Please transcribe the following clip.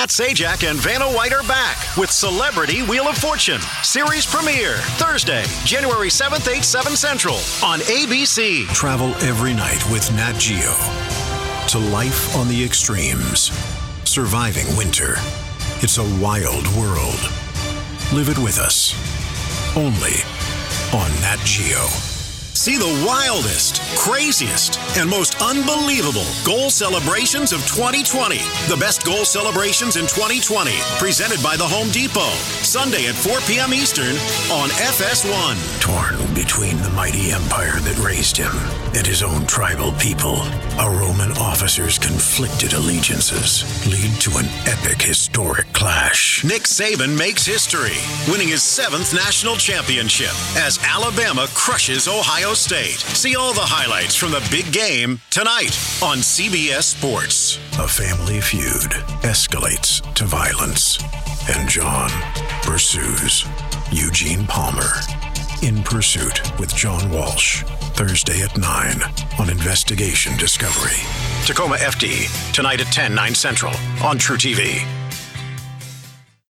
Matt Sajak and Vanna White are back with Celebrity Wheel of Fortune. Series premiere Thursday, January 7th, 8, 7 Central on ABC. Travel every night with Nat Geo to life on the extremes. Surviving winter. It's a wild world. Live it with us. Only on Nat Geo. See the wildest, craziest, and most unbelievable goal celebrations of 2020. The best goal celebrations in 2020. Presented by the Home Depot. Sunday at 4 p.m. Eastern on FS1. Torn between the mighty empire that raised him and his own tribal people, a Roman officer's conflicted allegiances lead to an epic historic clash. Nick Saban makes history, winning his 7th national championship as Alabama crushes Ohio State. See all the highlights from the big game tonight on CBS Sports. A family feud escalates to violence, and John pursues Eugene Palmer. In Pursuit with John Walsh. Thursday at 9 on Investigation Discovery. Tacoma FD, tonight at 10, 9 Central on True TV.